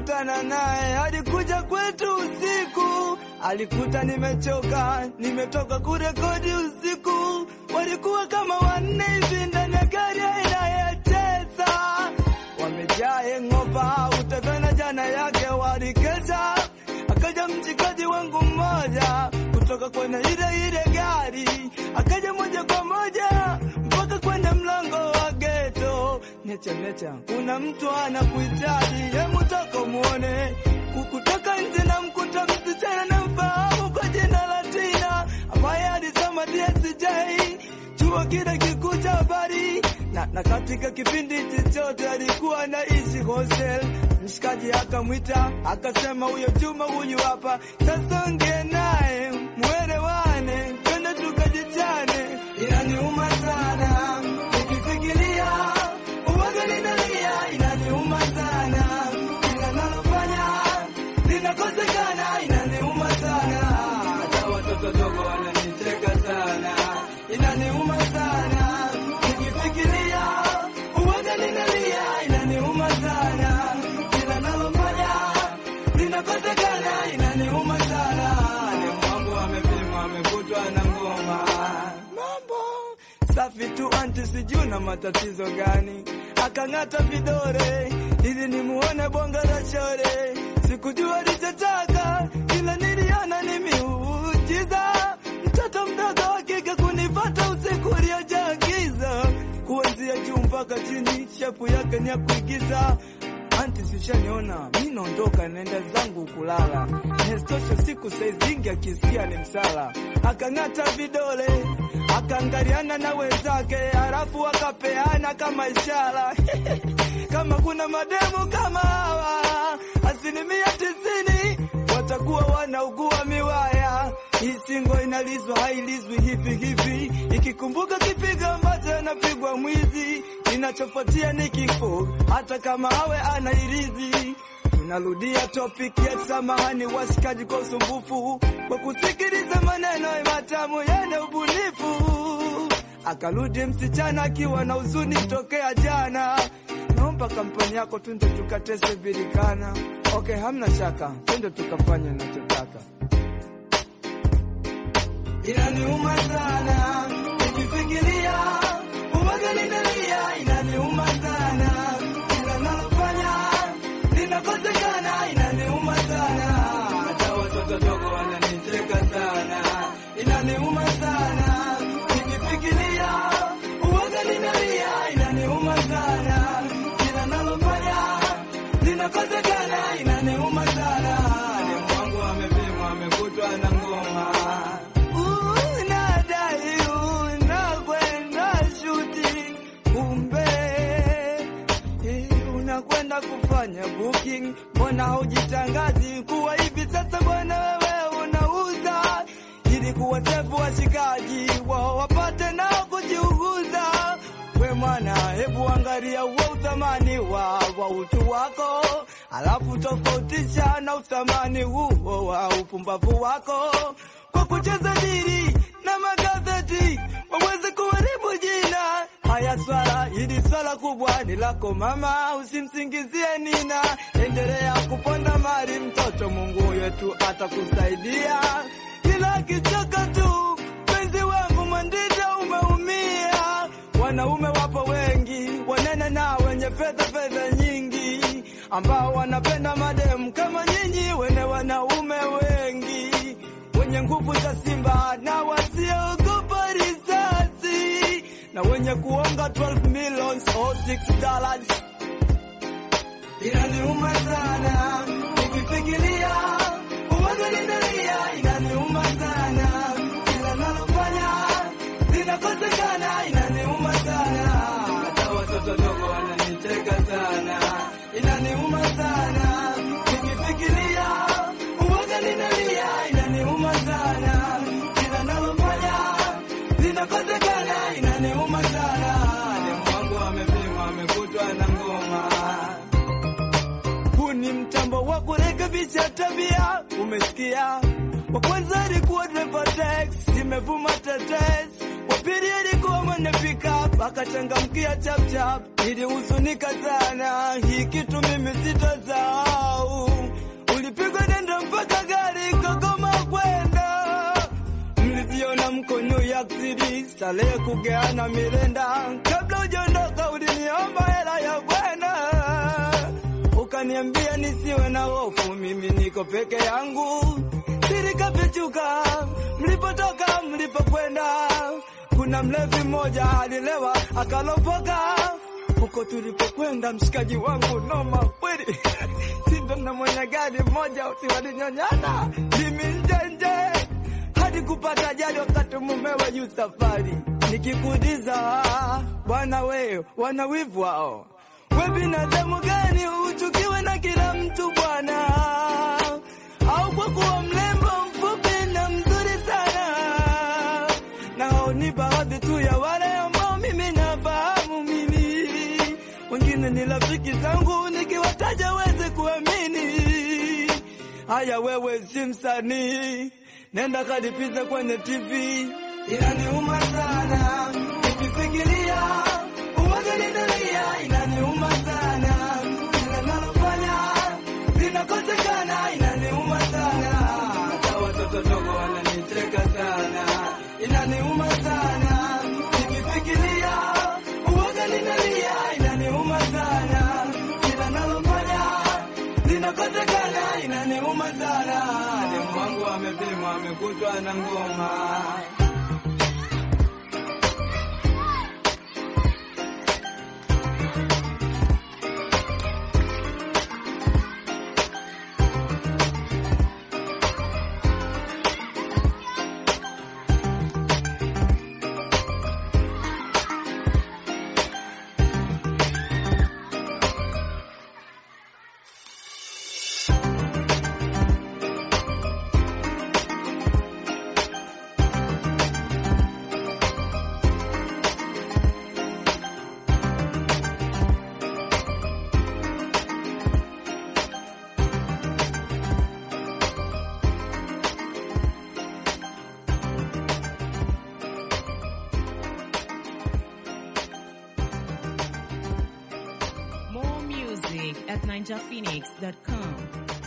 kukutana naye, alikuja kwetu usiku, alikuta nimechoka, nimetoka kurekodi usiku. Walikuwa kama 4 hivi ndani ya gari aina ya Tesla, wamejaa hangover, utavana jana yake walikesha. Akaja mchikaji wangu mmoja kutoka kwenye ile gari, akaja moja kwa moja mpaka kwenye mlango wa ghetto. Necha, kuna mtu anakuhitaji, hebu toka muone. Kukutoka nje na mkuta msichana na mfahamu kwa jina la Tina, ambaye alisoma DSJ chuo kile kikuu cha habari, na katika kipindi chote alikuwa anaishi hostel. Mshikaji akamwita akasema, huyo Juma huyu hapa, sasa ongea naye muelewane, twende tukajichane. Inaniuma sana nikifikiria uwaga ninalia, inaniuma sana kila nalofanya linakosekana, inaniuma sana hata watoto dogo wananicheka sana. Inaniuma sana nikifikiria uwaga ninalia, inaniuma sana kila nalofanya linakosekana, inaniuma sana. Ni mambo amepima amekutwa na ngoma, mambo safi tu anti, sijui na matatizo gani. Akangata vidore ili nimuone bonga la chore, sikujua alichotaka ila niliona ni miujiza. Mtoto mdogo wa kike kunipata usiku uliojaa giza, kuanzia juu mpaka chini shapu yake ni ya kuigiza. Anti sishaniona, mimi naondoka naenda zangu kulala, nesitosho siku saizingi akisikia ni msala. Akangata vidole akaangaliana na wenzake, halafu akapeana kama ishara kama kuna mademu kama hawa 90% watakuwa wanaugua miwaya. Hii singo inalizwa hailizwi hivi, ikikumbuka kipigo ambacho anapigwa mwizi, inachofuatia ni kifo hata kama awe anairizi. Tunarudia topic ya samahani washikaji kwa usumbufu, kwa kusikiliza maneno matamu yana ubunifu. Akarudi msichana akiwa na huzuni tokea jana, naomba kampani yako twende tukatese birikana. Okay, hamna shaka, twende tukafanya ninachotaka. Inaniuma sana nikifikiria uwaga ninalia, inaniuma sana kila nalofanya linakosekana, inaniuma sana hata watoto dogo wananicheka sana. Inaniuma sana nikifikiria uwaga ninalia, inaniuma sana kila nalofanya linakosekana, inaniuma sana. Ni mwangu amepima amekutwa na ngoma, unakwenda kufanya booking, mbona hujitangazi kuwa hivi sasa bwana wewe unauza, ili kuwatefu washikaji wao wapate nao kujiuguza. We mwana, hebu angalia uwe uthamani wa utu wako, alafu tofautisha na uthamani huo wa upumbavu wako. Kwa kucheza dili na magazeti waweze kuharibu jina. Haya swala, hili swala kubwa ni lako mama, usimsingizie Nina. Endelea kuponda mali mtoto, Mungu wetu atakusaidia. Kila kichoka tu penzi wangu mwandida umeumia. Wanaume wapo wengi wanene na wenye fedha nyingi, ambao wanapenda mademu kama nyinyi wene wanaume wengi wenye nguvu za simba na wasiogopa risasi, na wenye kuonga 12 million or $6. Inaniuma sana nikifikiria uwaga ninalia, inaniuma sana kila nalofanya linakosekana, inaniuma sana hata watoto dogo wananicheka sana. Inaniuma sana nikifikiria uwaga ninalia, inaniuma sana kila nalofanya linakosekana, inaniuma sana. Ni mwangu amepima amekutwa na ngoma, huu ni mtambo wa kurekebisha tabia, umesikia? Wa kwanza alikuwa driver tax, imevuma tetes. Wa pili alikuwa kwenye pickup akachangamkia chap chap. Nilihuzunika sana, hii kitu mimi sitosahau. Ulipigwa denda mpaka gari kagoma kwenda. Mliziona mko New York City, starehe kugeana mirenda. Kabla hujaondoka uliniomba hela ya bwana. Ukaniambia nisiwe na hofu, mimi niko peke yangu. Nilikafichuka, mlipotoka mlipokwenda. Kuna mlevi mmoja alilewa akalopoka. Huko tulipokwenda mshikaji wangu noma kweli. Sindo na mwenye gari mmoja walinyonyana. Mimi njenje hadi kupata ajali wakati mumewe yu safari. Nikikuuliza bwana wewe wana wivu wao. Wewe binadamu gani uchukiwe na kila mtu bwana? Au kwa kuwa mlembo mfupi na mzuri sana? Na ni baadhi tu ya wale ambao mimi nafahamu mimi. Wengine ni rafiki zangu nikiwataja weze kuamini. Haya wewe si msanii, nenda kadipiza kwenye TV. Inaniuma sana nikifikiria uwaga ninalia. Inaniuma sana ninalofanya linakosekana. Inaniuma sana hata watoto dogo wananicheka sana. Inaniuma sana nikifikiria uwaga ninalia. Inaniuma sana ninalofanya linakosekana. Inaniuma sana demu wangu amepimwa amekutwa na ngoma. More music at ninjaphoenix.com.